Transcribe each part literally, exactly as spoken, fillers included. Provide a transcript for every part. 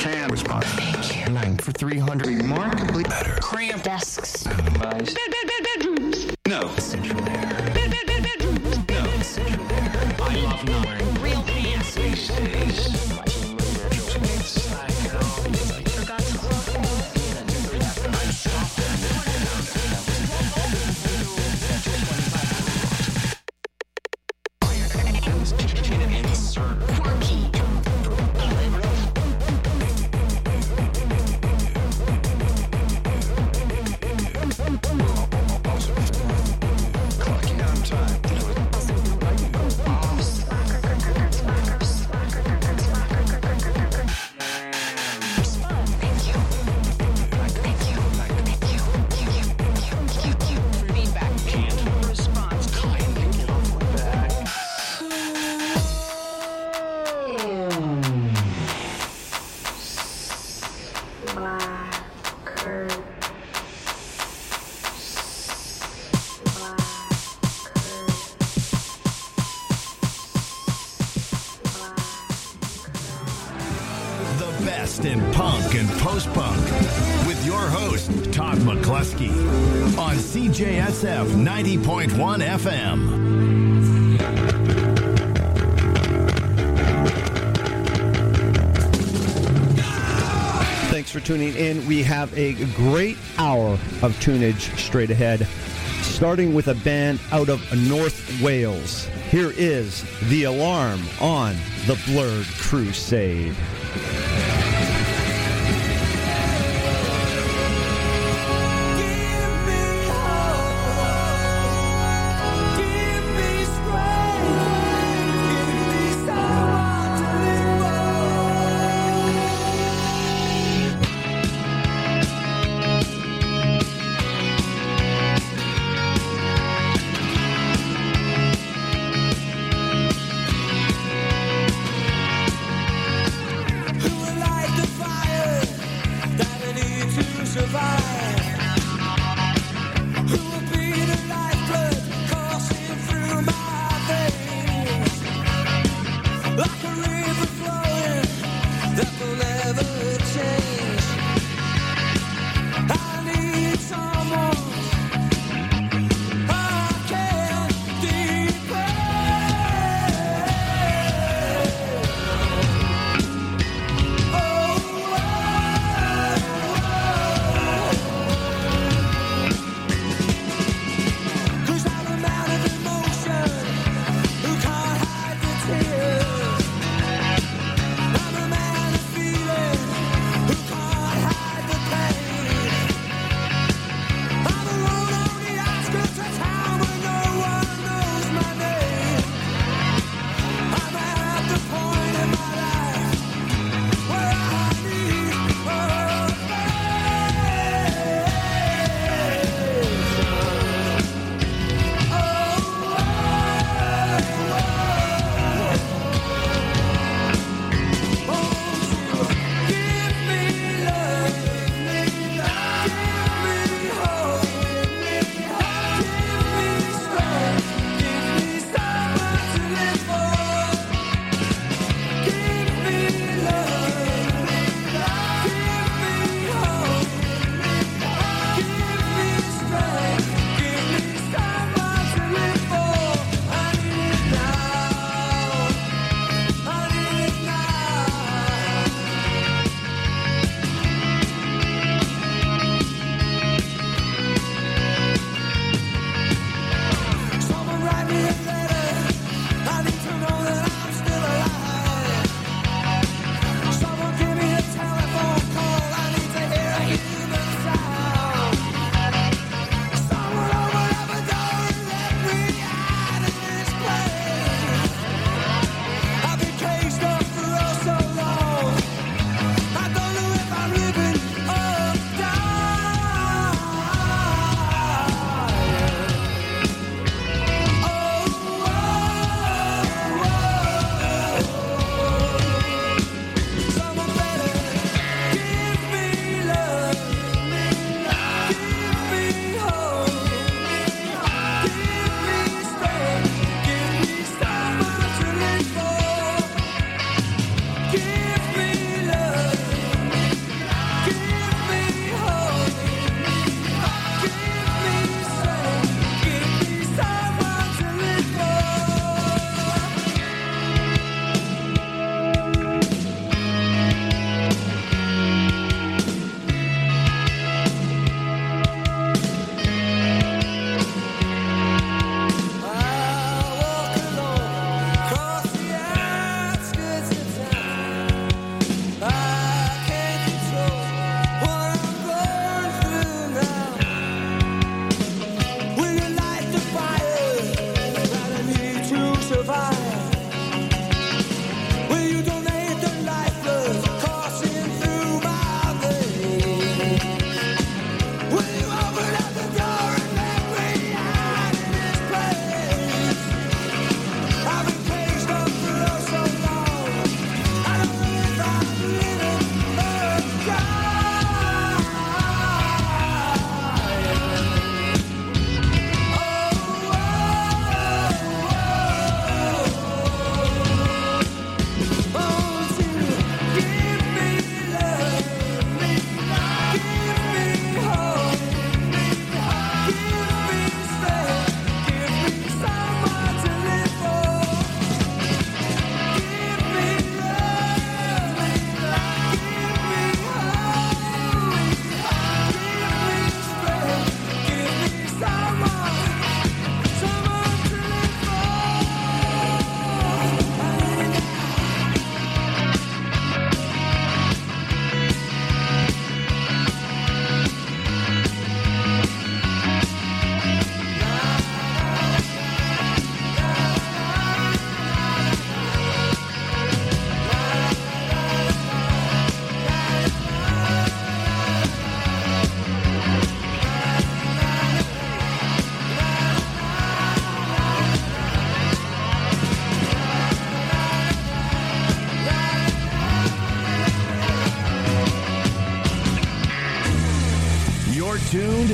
chant response. Thank you. Nine for three hundred. Remarkably better. Cramped desks. Bed, bed, bed, bedrooms. No. Central air. Bed, bed, bed, bedrooms. No. Central air. I love not wearing real pants. These days. It's like, oh, I forgot to clock out. I stopped Quirky. Clocking on time. Thank you. Thank you. Thank you. Thank you. Feedback. Can't response. Kindly get off my back. The best in punk and post-punk with your host, Todd McCluskey on C J S F ninety point one F M. Thanks for tuning in. We have a great hour of tunage straight ahead, starting with a band out of North Wales. Here is The Alarm on The Blurred Crusade. Who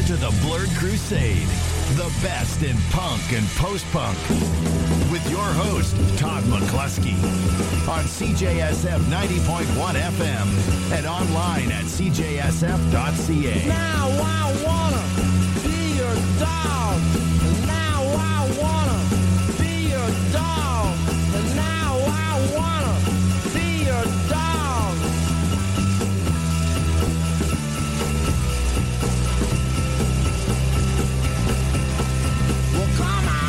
you to the Blurred Crusade, the best in punk and post-punk, with your host, Todd McCluskey, on C J S F ninety point one F M and online at c j s f dot c a. Now I wanna be your dog. Now I wanna be your dog. And now I wanna be your dog. Well, come on.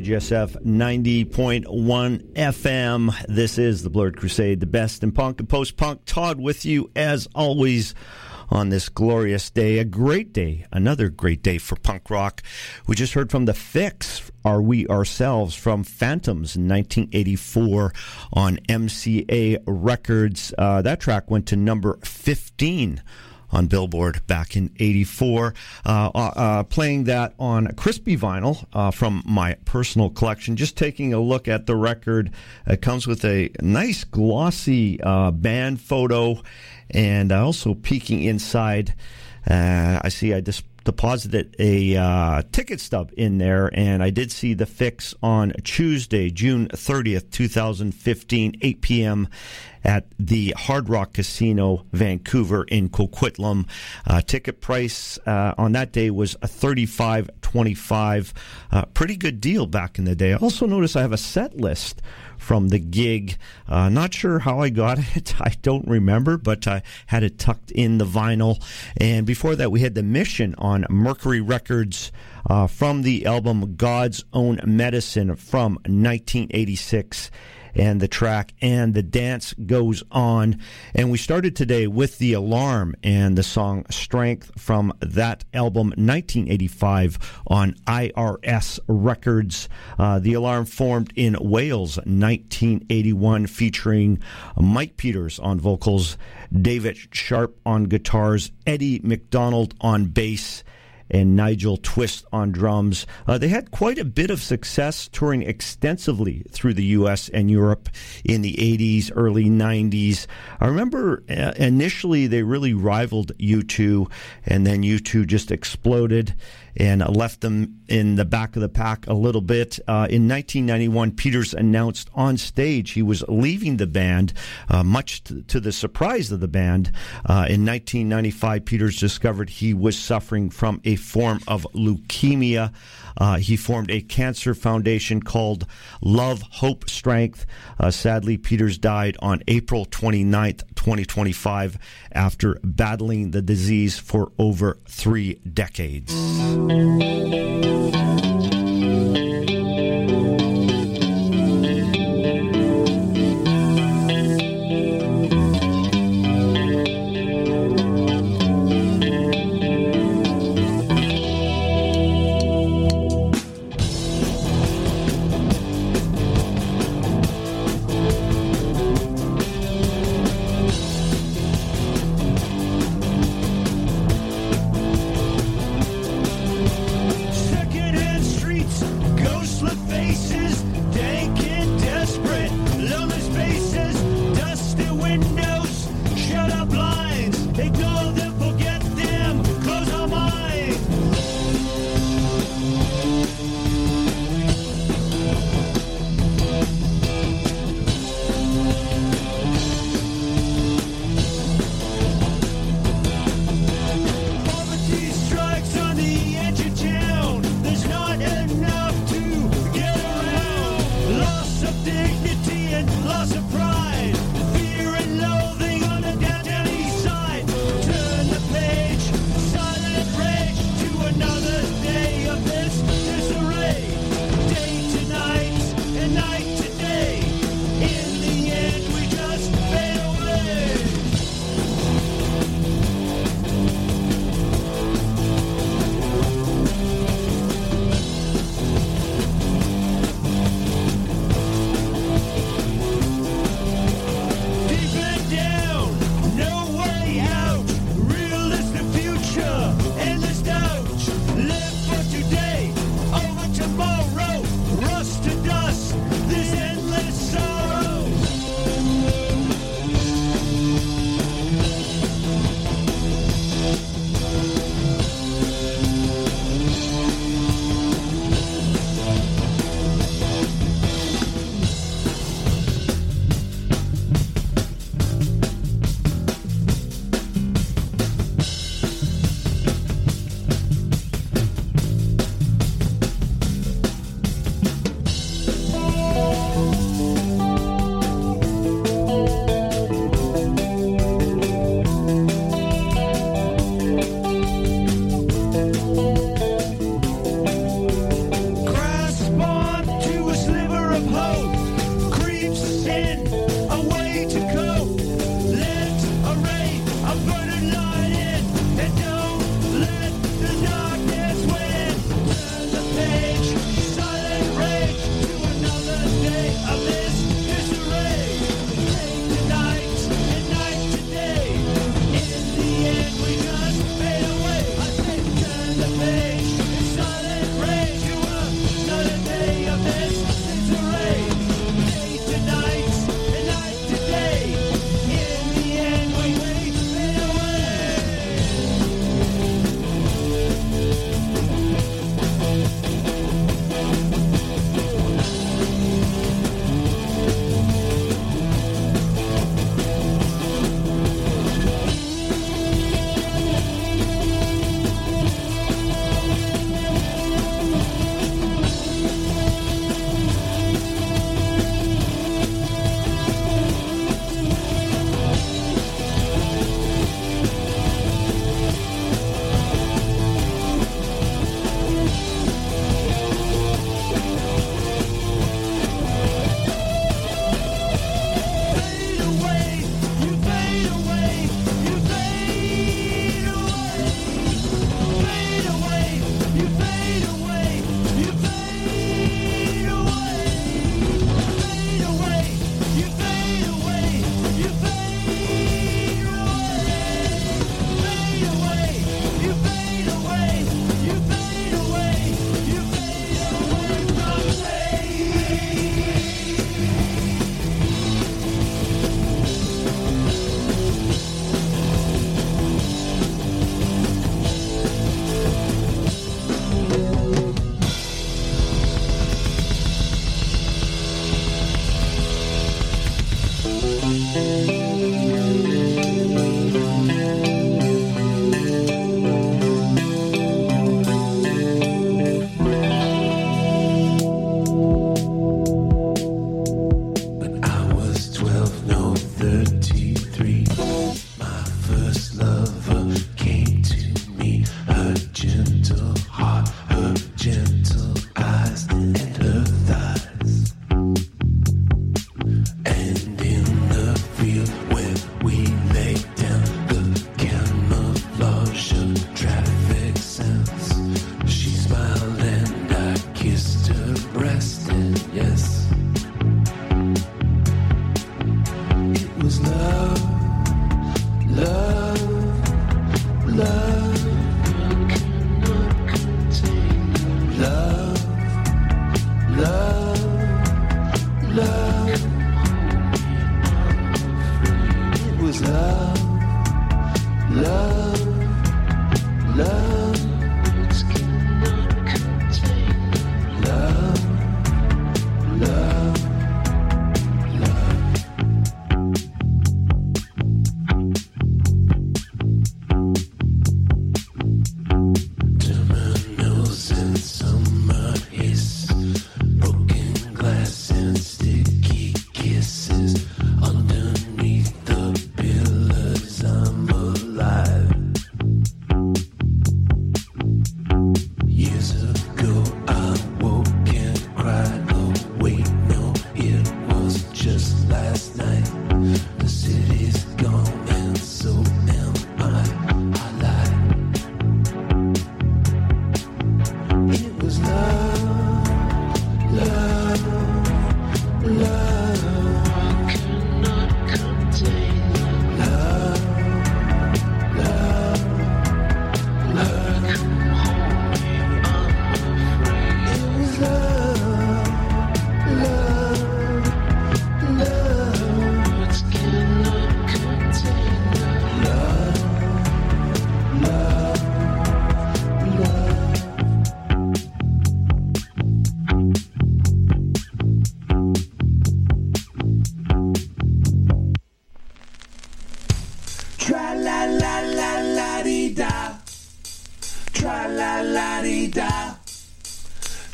J S F ninety point one F M. This is the Blurred Crusade, the best in punk and post-punk. Todd with you, as always, on this glorious day. A great day, another great day for punk rock. We just heard from The Fix, Are We Ourselves, from Phantoms in nineteen eighty-four on M C A Records. Uh, that track went to number fifteen on Billboard back in eighty-four. Uh, uh, playing that on crispy vinyl uh, from my personal collection. Just taking a look at the record. It comes with a nice glossy uh, band photo, and also peeking inside, uh, I see I just deposited a uh, ticket stub in there, and I did see The Fix on Tuesday, June thirtieth, twenty fifteen, eight p.m. at the Hard Rock Casino, Vancouver in Coquitlam. Uh, ticket price uh, on that day was thirty-five twenty-five. Uh, pretty good deal back in the day. I also noticed I have a set list from the gig. Uh, not sure how I got it. I don't remember, but I had it tucked in the vinyl. And before that, we had The Mission on Mercury Records uh, from the album God's Own Medicine from nineteen eighty-six. And the track And the Dance Goes On. And we started today with The Alarm and the song Strength from that album, nineteen eighty-five, on I R S Records. Uh, the Alarm formed in Wales, nineteen eighty-one, featuring Mike Peters on vocals, David Sharp on guitars, Eddie McDonald on bass, and Nigel Twist on drums. Uh, they had quite a bit of success touring extensively through the U S and Europe in the eighties, early nineties. I remember uh, initially they really rivaled U two, and then U two just exploded and left them in the back of the pack a little bit. Uh, in nineteen ninety-one, Peters announced on stage he was leaving the band, uh, much to, to the surprise of the band. Uh, in nineteen ninety-five, Peters discovered he was suffering from a form of leukemia. Uh, he formed a cancer foundation called Love, Hope, Strength. Uh, sadly, Peters died on April twenty-ninth, twenty twenty-five, after battling the disease for over three decades.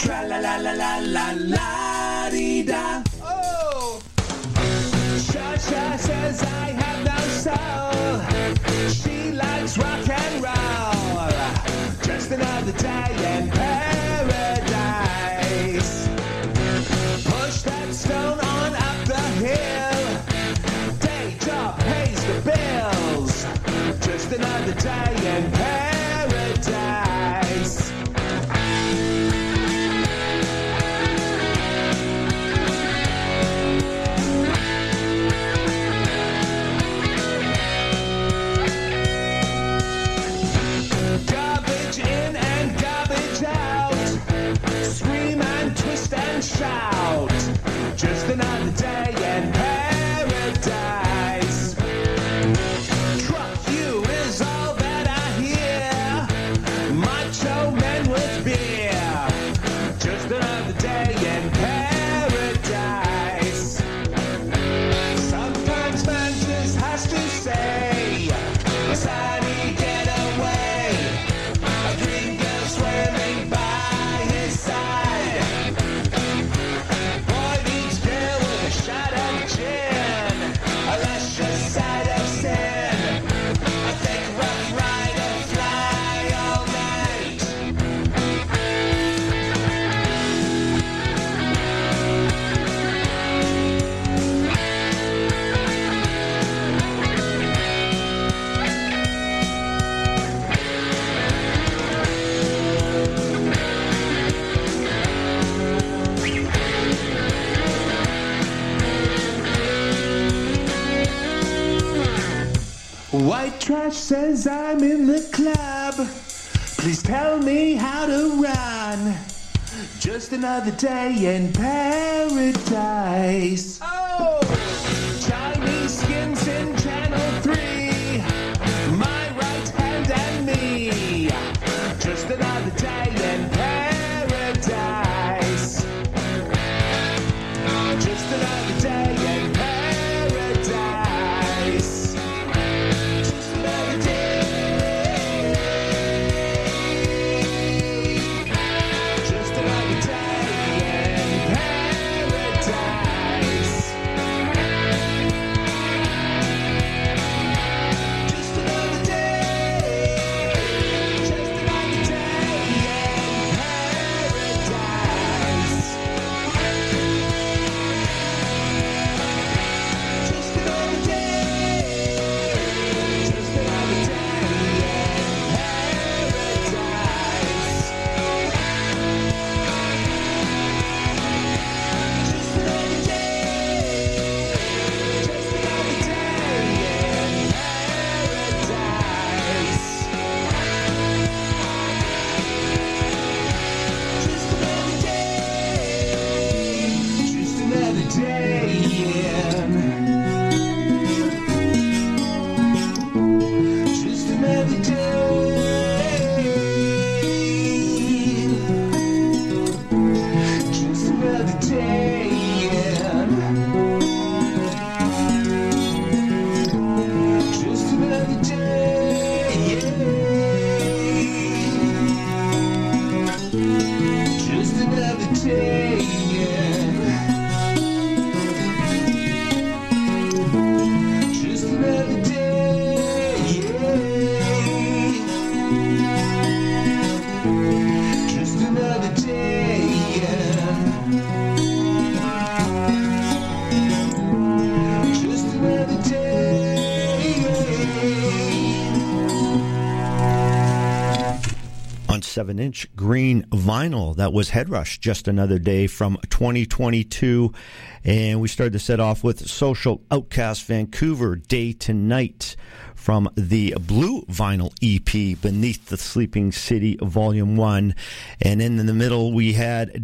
Tra-la-la-la-la-la-la-dee-da. Oh! Sha-sha says I have no soul. She likes rock and roll. Just another day in paradise. Push that stone on up the hill. Day job pays the bills. Just another day in paradise. Garbage in and garbage out. Scream and twist and shout. Just another day in paradise. Truck you is all that I hear. Macho men with beer. Just another day in paradise. Sometimes man just has to say, sunny getaway. A green girl swimming by his side. Boy meets girl with a shot of gin. A luscious side of sin. A thick rough rider fly all night. White trash says I'm in the club. Please tell me how to run. Just another day in paradise. Oh! Chinese skins in Channel three. My right hand and me. Just another day in paradise. Just another day in paradise. Just another day. Just another day in paradise. Just another day. Just another day in paradise. Just another day. Just another day in paradise. Just another day. Just another day in paradise. Just another day. Just another day in. Just another day. Just another day in. Just another day. Just another day in. Just another day. Just another day in. Just another day. On seven inch green vinyl, that was Headrush, Just Another Day from twenty twenty-two. And we started to set off with Social Outcast Vancouver, Day to Night, from the Blue Vinyl E P, Beneath the Sleeping City, Volume one. And in the middle, we had